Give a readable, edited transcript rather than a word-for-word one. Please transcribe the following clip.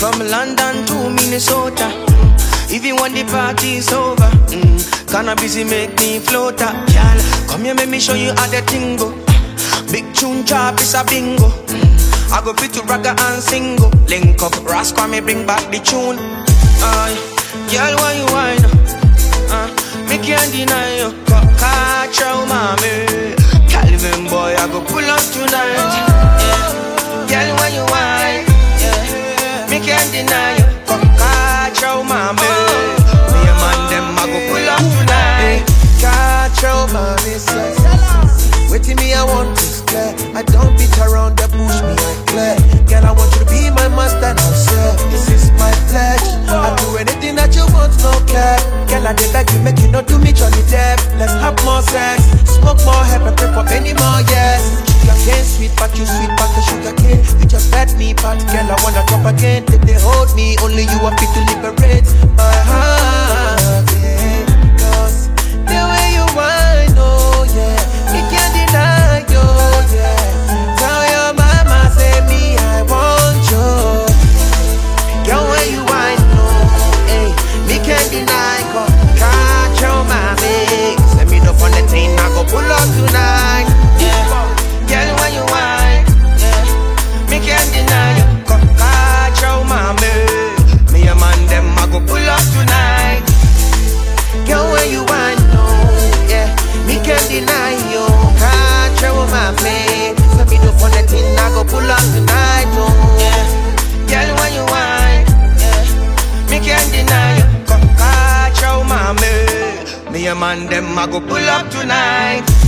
From London to Minnesota, even when the party's over, cannabis make me float up. Girl, come here, make me show you how the thing go. Big tune drop is a bingo. I go fit to ragga and single. Link up, rascal me bring back the tune. Girl, why you whine? Me can't deny you. Catch your mommy. Calvin boy, I go pull up tonight. Girl, why you whine? Me can't deny you. Catch your mommy. Me and man them, I go pull up tonight. Catch your mommy, say. Waiting me, I want this clear. I don't beat around the bush, me I clear. Girl, I want you to be my master now, sir. This is my pledge. I'll do anything that you want, no care. Girl, I did beg you, make you not do me Johnny Depp. Let's have more sex, smoke more, help and pray for any more, yes. Sugar cane sweet, but you sweet, but the sugar cane. You just let me part, girl, I wanna drop again. If they hold me, only you are fit to liberate my heart, yeah. Cause the way you whine, oh yeah, you can't deny you, yeah. Tell your mama, say me, I want you. Girl, when you whine, oh, hey, me can't deny, cause catch your mommy. Send me the fun, the thing, I go pull up tonight, yeah. Girl, when you whine, yeah, me can't deny you, cause catch your mommy. Me and man, them, I go pull up tonight. Girl, when you whine, oh, yeah, me can't deny you, catch your mommy. Send me the fun, the thing, I go pull up tonight, oh, yeah. Girl, when you whine, yeah, me can't deny you, cause catch your mommy. Me and man, them, I go pull up tonight.